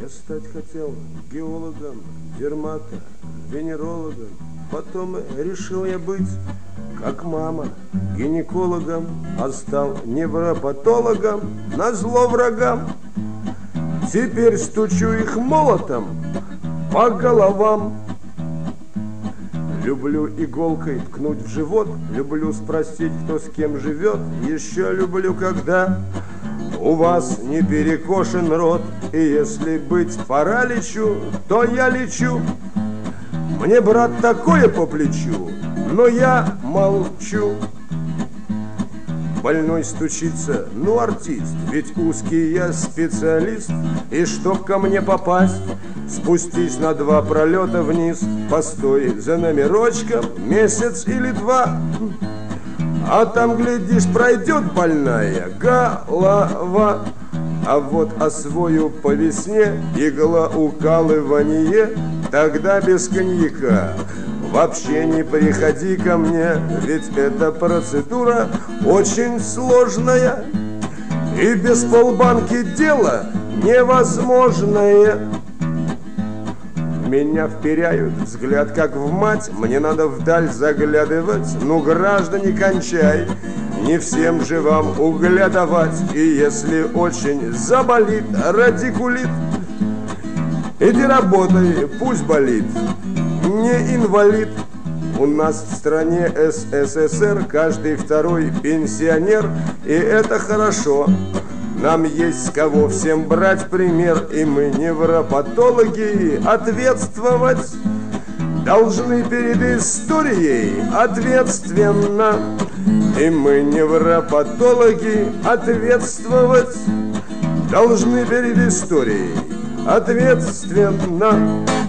стать хотел геологом, венерологом. Потом решил я быть, как мама, гинекологом, а стал невропатологом назло врагам. Теперь стучу их молотом по головам. Люблю иголкой ткнуть в живот, люблю спросить, кто с кем живет. Еще люблю, когда у вас не перекошен рот. И если быть параличу, то я лечу. Мне, брат, такое по плечу, но я молчу. Больной стучится, ну артист, ведь узкий я специалист. И чтоб ко мне попасть, спустись на 2 пролета вниз. Постой за номерочком месяц или 2. А там, глядишь, пройдет больная голова. А вот освою по весне иглоукалывание. Тогда без коньяка вообще не приходи ко мне, ведь эта процедура очень сложная. И без полбанки дело невозможное. Меня вперяют взгляд, как в мать. Мне надо вдаль заглядывать. Ну, граждане, кончай, не всем же вам угля давать. И если очень заболит радикулит, иди работай, пусть болит, не инвалид. У нас в стране СССР каждый 2-й пенсионер, и это хорошо. Нам есть с кого всем брать пример, и мы, невропатологи, ответствовать должны перед историей ответственно. И мы, невропатологи, ответствовать должны перед историей ответственно.